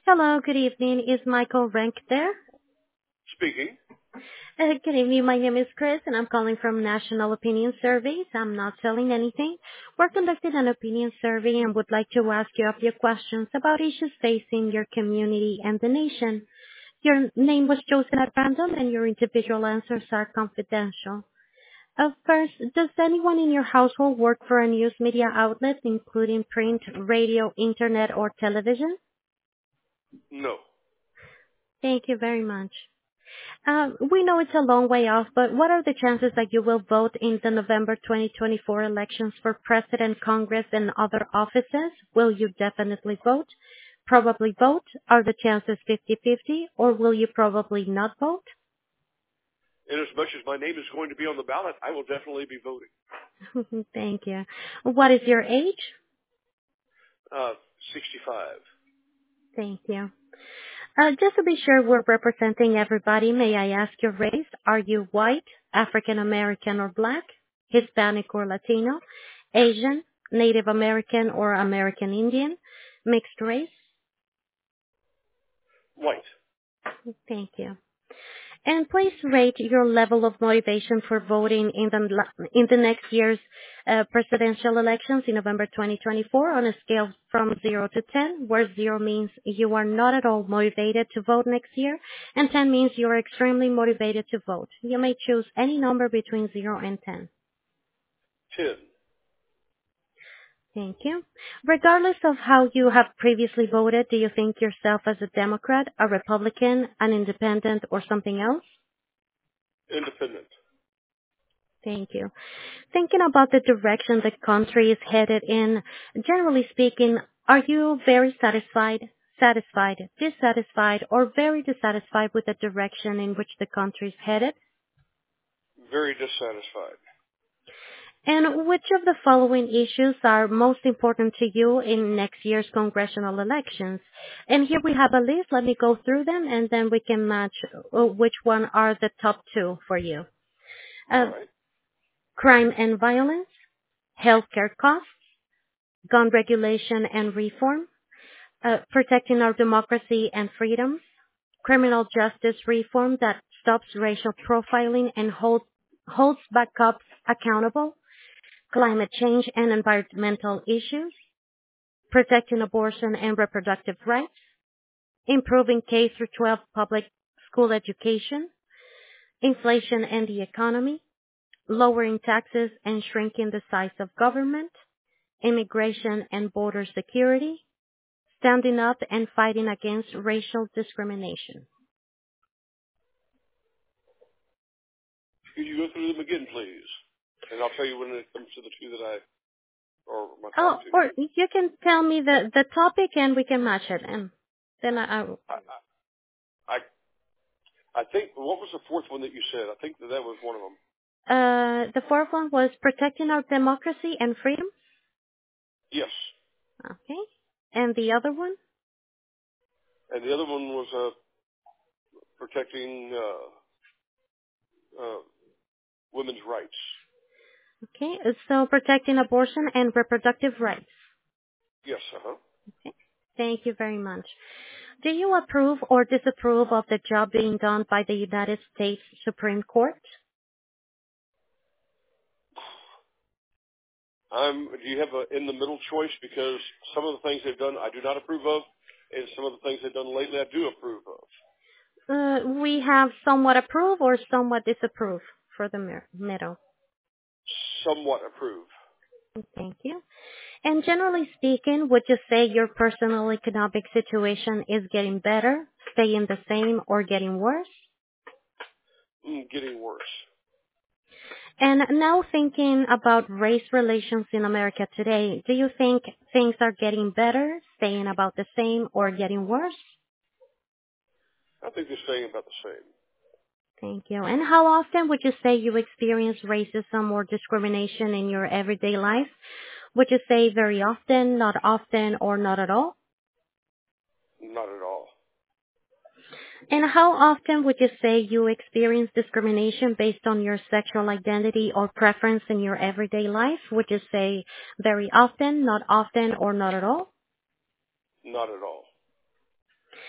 Hello, good evening. Is Michael Rank there? Speaking. Good evening. My name is Chris, and I'm calling from National Opinion Surveys. I'm not selling anything. We're conducting an opinion survey and would like to ask you a few questions about issues facing your community and the nation. Your name was chosen at random, and your individual answers are confidential. First, does anyone in your household work for a news media outlet, including print, radio, internet, or television? No. Thank you very much. We know it's a long way off, but what are the chances that you will vote in the November 2024 elections for President, Congress, and other offices? Will you definitely vote? Probably vote? Are the chances 50-50, or will you probably not vote? In as much as my name is going to be on the ballot, I will definitely be voting. Thank you. What is your age? 65. Thank you. Just to be sure we're representing everybody, may I ask your race? Are you white, African American or black, Hispanic or Latino, Asian, Native American or American Indian, mixed race? White. Thank you. And please rate your level of motivation for voting in the next year's presidential elections in November 2024 on a scale from 0 to 10, where 0 means you are not at all motivated to vote next year, and 10 means you are extremely motivated to vote. You may choose any number between 0 and 10. 10. Thank you. Regardless of how you have previously voted, do you think yourself as a Democrat, a Republican, an independent, or something else? Independent. Thank you. Thinking about the direction the country is headed in, generally speaking, are you very satisfied, dissatisfied, or very dissatisfied with the direction in which the country is headed? Very dissatisfied. And which of the following issues are most important to you in next year's congressional elections? And here we have a list. Let me go through them, and then we can match which one are the top two for you. All right. Crime and violence, healthcare costs, gun regulation and reform, protecting our democracy and freedoms, criminal justice reform that stops racial profiling and holds backups accountable, climate change and environmental issues, protecting abortion and reproductive rights, improving K-12 public school education, inflation and the economy, lowering taxes and shrinking the size of government, immigration and border security, standing up and fighting against racial discrimination. Could you go through them again, please? And I'll tell you when it comes to the two that or my Oh, top two. or you can tell me the topic and we can match it. And then I think, what was the fourth one that you said? I think that was one of them. the fourth one was protecting our democracy and freedom. Yes. Okay. And the other one? And the other one was protecting women's rights. Okay. So protecting abortion and reproductive rights. Yes, uh-huh. Okay. Thank you very much. Do you approve or disapprove of the job being done by the United States Supreme Court? Do you have a in-the-middle choice? Because some of the things they've done I do not approve of, and some of the things they've done lately I do approve of. We have somewhat approve or somewhat disapprove for the middle. Somewhat approve. Thank you. And generally speaking, would you say your personal economic situation is getting better, staying the same, or getting worse? Getting worse. And now thinking about race relations in America today, do you think things are getting better, staying about the same, or getting worse? I think they're staying about the same. Thank you. And how often would you say you experience racism or discrimination in your everyday life? Would you say very often, not often, or not at all? Not at all. And how often would you say you experience discrimination based on your sexual identity or preference in your everyday life? Would you say very often, not often, or not at all? Not at all.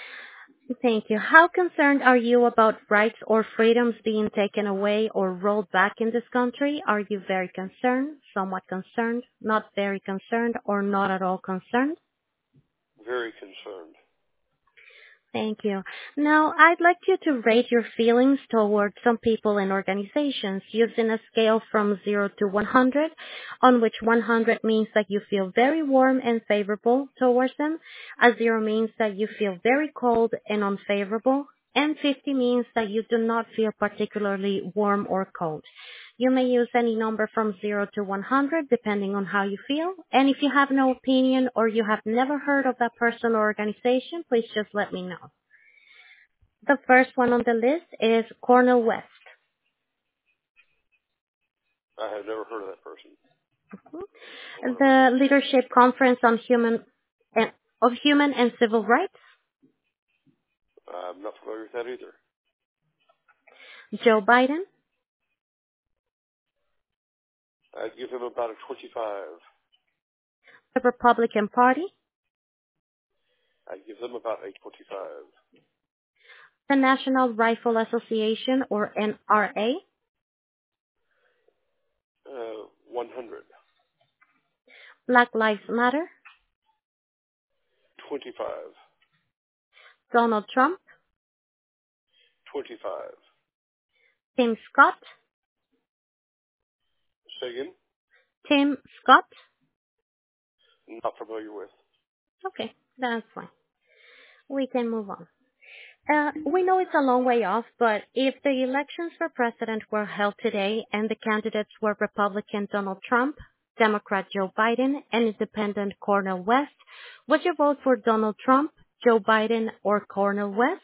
Thank you. How concerned are you about rights or freedoms being taken away or rolled back in this country? Are you very concerned, somewhat concerned, not very concerned, or not at all concerned? Very concerned. Thank you. Now, I'd like you to rate your feelings towards some people and organizations using a scale from 0 to 100, on which 100 means that you feel very warm and favorable towards them, a 0 means that you feel very cold and unfavorable, and 50 means that you do not feel particularly warm or cold. You may use any number from 0 to 100 depending on how you feel. And if you have no opinion or you have never heard of that person or organization, please just let me know. The first one on the list is Cornel West. I have never heard of that person. The Leadership Conference on Human and Civil Rights. I'm not familiar with that either. Joe Biden. I'd give him about a 25. The Republican Party. I'd give them about a 25. The National Rifle Association, or NRA. 100. Black Lives Matter. 25. Donald Trump. 25. Tim Scott. Say again? Tim Scott. Not familiar with. Okay, that's fine. We can move on. We know it's a long way off, but if the elections for president were held today and the candidates were Republican Donald Trump, Democrat Joe Biden, and Independent Cornel West, would you vote for Donald Trump, Joe Biden, or Cornel West?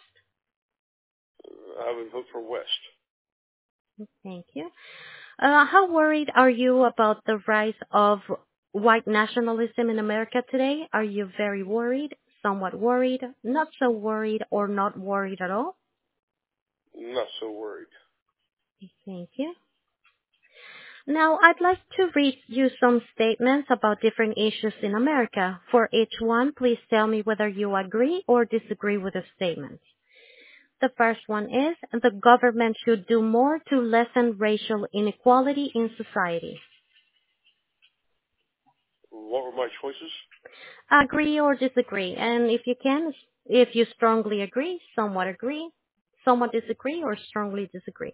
I would vote for West. Thank you. How worried are you about the rise of white nationalism in America today? Are you very worried, somewhat worried, not so worried, or not worried at all? Not so worried. Thank you. Now, I'd like to read you some statements about different issues in America. For each one, please tell me whether you agree or disagree with the statement. The first one is, the government should do more to lessen racial inequality in society. What were my choices? Agree or disagree. And if you strongly agree, somewhat disagree, or strongly disagree.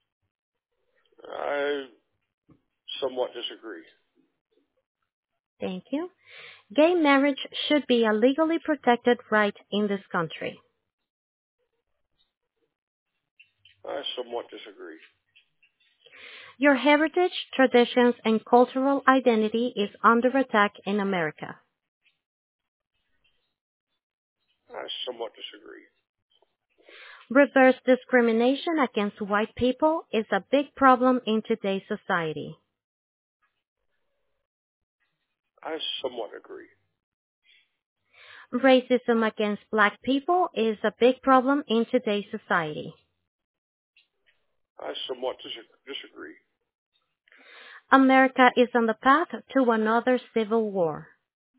I somewhat disagree. Thank you. Gay marriage should be a legally protected right in this country. I somewhat disagree. Your heritage, traditions, and cultural identity is under attack in America. I somewhat disagree. Reverse discrimination against white people is a big problem in today's society. I somewhat agree. Racism against black people is a big problem in today's society. I somewhat disagree. America is on the path to another civil war.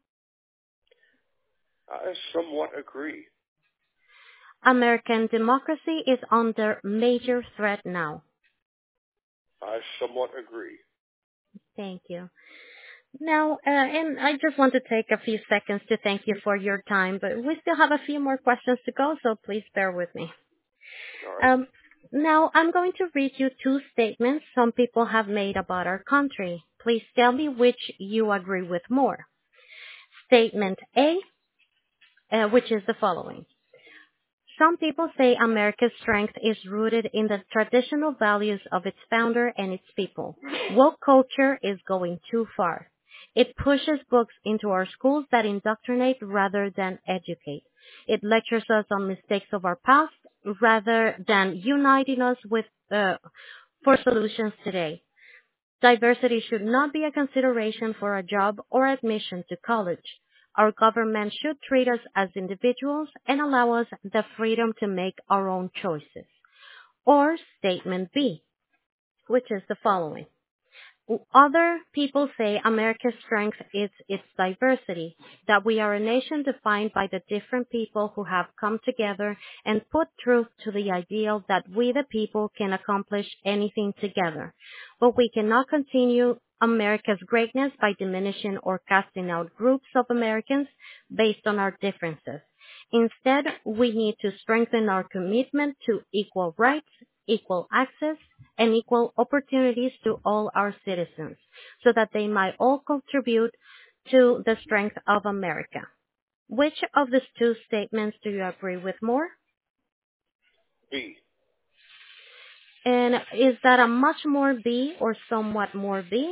I somewhat agree. American democracy is under major threat now. I somewhat agree. Thank you. Now, and I just want to take a few seconds to thank you for your time, but we still have a few more questions to go, so please bear with me. All right. Now, I'm going to read you two statements some people have made about our country. Please tell me which you agree with more. Statement A, which is the following. Some people say America's strength is rooted in the traditional values of its founder and its people. Woke culture is going too far. It pushes books into our schools that indoctrinate rather than educate. It lectures us on mistakes of our past rather than uniting us for solutions today. Diversity should not be a consideration for a job or admission to college. Our government should treat us as individuals and allow us the freedom to make our own choices. Or statement B, which is the following. Other people say America's strength is its diversity, that we are a nation defined by the different people who have come together and put truth to the ideal that we the people can accomplish anything together. But we cannot continue America's greatness by diminishing or casting out groups of Americans based on our differences. Instead, we need to strengthen our commitment to equal rights, equal access, and equal opportunities to all our citizens so that they might all contribute to the strength of America. Which of these two statements do you agree with more? B. And is that a much more B or somewhat more B?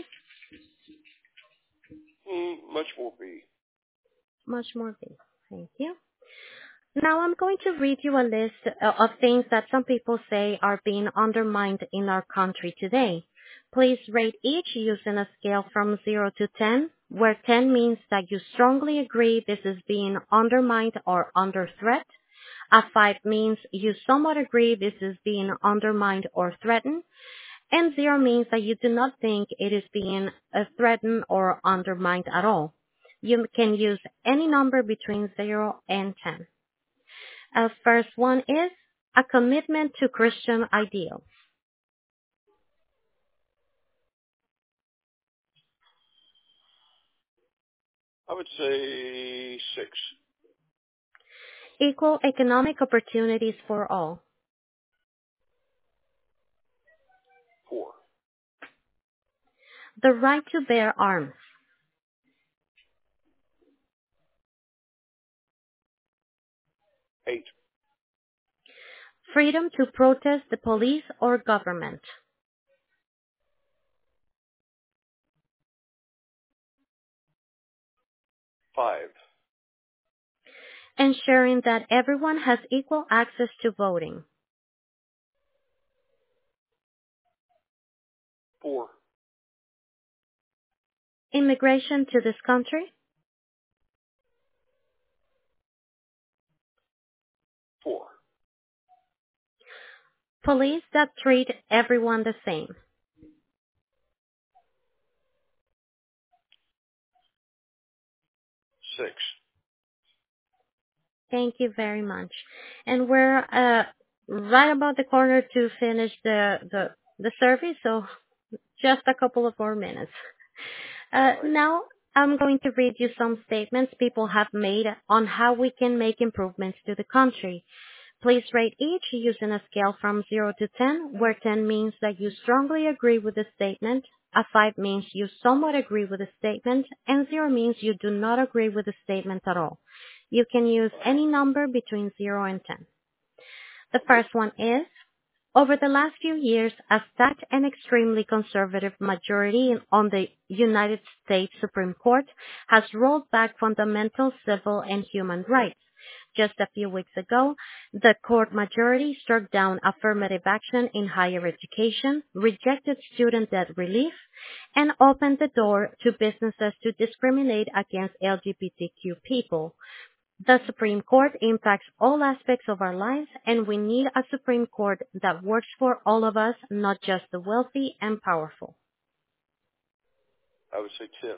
Much more B. Much more B. Thank you. Now I'm going to read you a list of things that some people say are being undermined in our country today. Please rate each using a scale from 0 to 10, where 10 means that you strongly agree this is being undermined or under threat. A 5 means you somewhat agree this is being undermined or threatened. And 0 means that you do not think it is being threatened or undermined at all. You can use any number between 0 and 10. First one is a commitment to Christian ideals. I would say 6. Equal economic opportunities for all. 4. The right to bear arms. 8. Freedom to protest the police or government. 5. Ensuring that everyone has equal access to voting. 4. Immigration to this country. 4. Police that treat everyone the same. 6. Thank you very much. And we're right about the corner to finish the survey, so just a couple of more minutes. Now I'm going to read you some statements people have made on how we can make improvements to the country. Please rate each using a scale from 0 to 10, where 10 means that you strongly agree with the statement, a 5 means you somewhat agree with the statement, and 0 means you do not agree with the statement at all. You can use any number between 0 and 10. The first one is, over the last few years, a stacked and extremely conservative majority on the United States Supreme Court has rolled back fundamental civil and human rights. Just a few weeks ago, the court majority struck down affirmative action in higher education, rejected student debt relief, and opened the door to businesses to discriminate against LGBTQ people. The Supreme Court impacts all aspects of our lives, and we need a Supreme Court that works for all of us, not just the wealthy and powerful. I would say 10.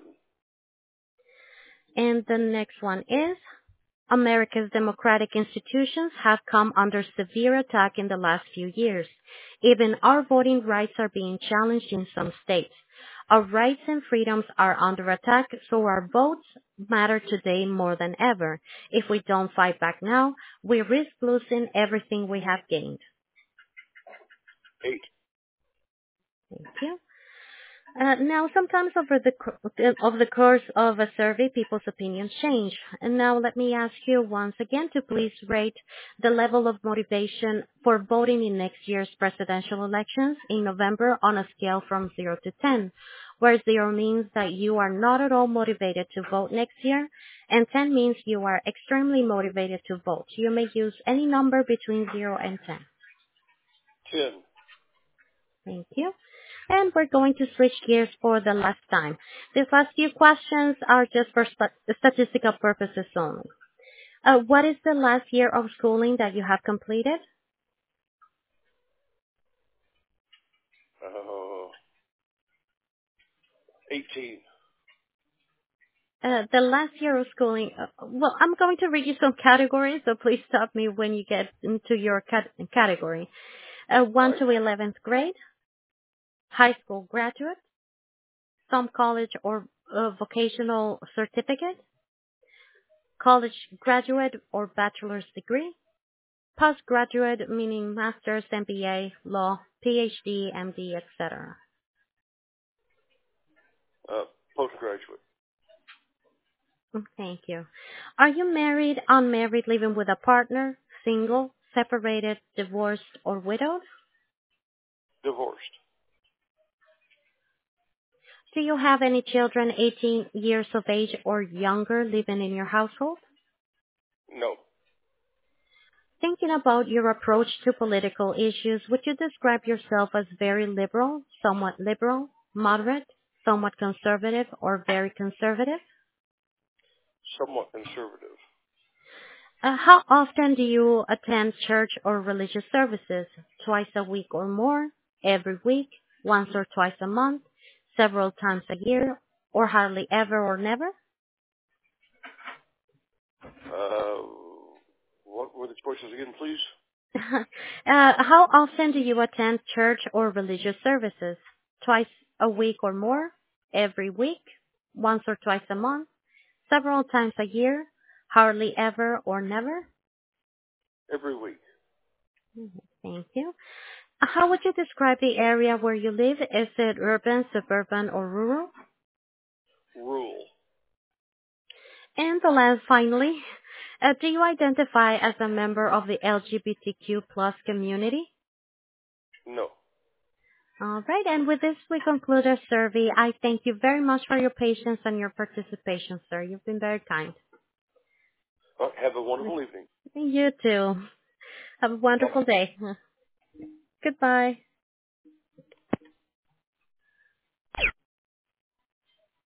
And the next one is, America's democratic institutions have come under severe attack in the last few years. Even our voting rights are being challenged in some states. Our rights and freedoms are under attack, so our votes matter today more than ever. If we don't fight back now, we risk losing everything we have gained. 8. Thank you. Now, sometimes over the course of a survey, people's opinions change. And now let me ask you once again to please rate the level of motivation for voting in next year's presidential elections in November on a scale from 0 to 10, where 0 means that you are not at all motivated to vote next year, and 10 means you are extremely motivated to vote. You may use any number between 0 and 10. 10. Thank you. And we're going to switch gears for the last time. These last few questions are just for statistical purposes only. What is the last year of schooling that you have completed? 18. The last year of schooling, well, I'm going to read you some categories, so please stop me when you get into your category. 1 Right. to 11th grade, high school graduate, some college or vocational certificate, college graduate or bachelor's degree, postgraduate meaning master's, MBA, law, PhD, MD, etc. Postgraduate. Thank you. Are you married, unmarried, living with a partner, single, separated, divorced, or widowed? Divorced. Do you have any children 18 years of age or younger living in your household? No. Thinking about your approach to political issues, would you describe yourself as very liberal, moderate, somewhat conservative, or very conservative? Somewhat conservative. How often do you attend church or religious services? Twice a week or more? Every week? Once or twice a month? Several times a year? Or hardly ever or never? What were the choices again, please? How often do you attend church or religious services? Twice a week or more? Every week? Once or twice a month? Several times a year? Hardly ever or never? Every week. Thank you. How would you describe the area where you live? Is it urban, suburban, or rural? Rural. And the last, finally, do you identify as a member of the LGBTQ plus community? No. All right, and with this, we conclude our survey. I thank you very much for your patience and your participation, sir. You've been very kind. Have a wonderful evening. You too. Have a wonderful day. Goodbye.